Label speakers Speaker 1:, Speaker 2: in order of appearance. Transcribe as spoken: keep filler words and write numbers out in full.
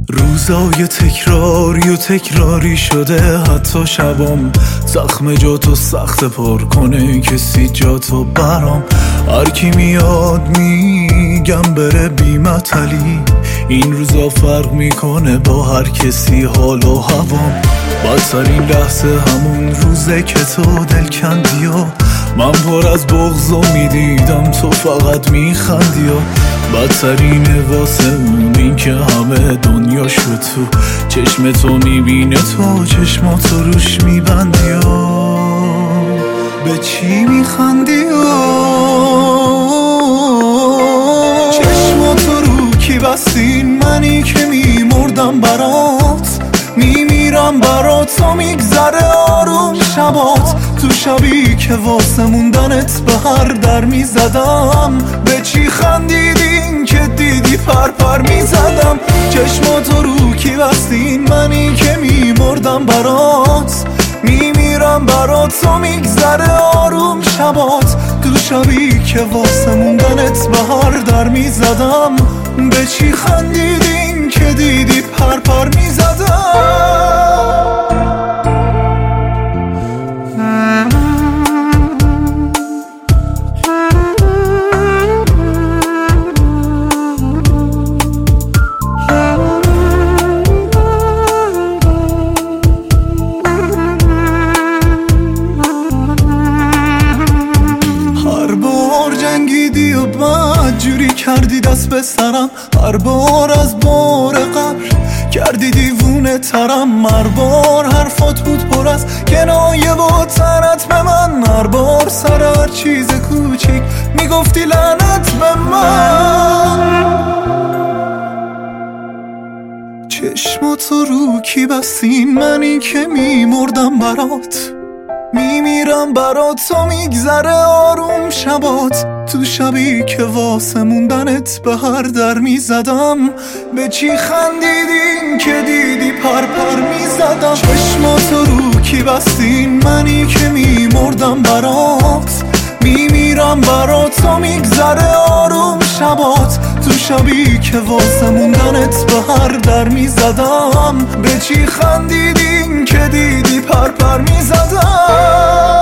Speaker 1: روزای تکراری و تکراری شده، حتی شبام زخم جاتو سخت پر کنه کسی جاتو برام. هر کی میاد میگم بره بی‌مطلی، این روزا فرق میکنه با هر کسی حال و هوام. بدترین لحظه همون روزه که تو دل کندی و من پر از بغض و میدیدم تو فقط میخندی و بدترینه واسه اون این که همه دنیا شد تو چشم تو میبینه، تو چشماتو روش میبندی و به چی میخندی و چشماتو رو کی بستین، منی که میمردم برات، میمیرم برات و میگذره آروم شبات. تو شبی که واسه موندنت به هر در میزدم، به چی خندیدین که دیدی پر پر میزدم. چشماتو رو کی بستین، منی که میمردم برات، میمیرم برات و میگذره آروم شبات. تو شبی که واسه موندنت به هر در میزدم، به چی خندیدین که دیدی پر پر میزدم. جنگیدی و بعد جوری کردی دست به سرم، هر بار از بار قبر کردی دیوونه ترم. هر بار حرفات بود پر از کنایه و طعنت به من، هر بار سر هر چیز کوچیک میگفتی لعنت به من. چشماتو رو کی بستین، منی که میمردم برات، میمیرم برات و میگذره آروم شبات. تو شبی که واسه موندنت به هر در میزدم، به چی خندیدین که دیدی پر پر میزدم. چشماتو رو کی بستین، منی که میمردم برات، میمیرم برات و میگذره آروم شبات. تو شبی که واسه موندنت به هر در میزدم، به چی خندیدین که دیدی پر پر میزدم.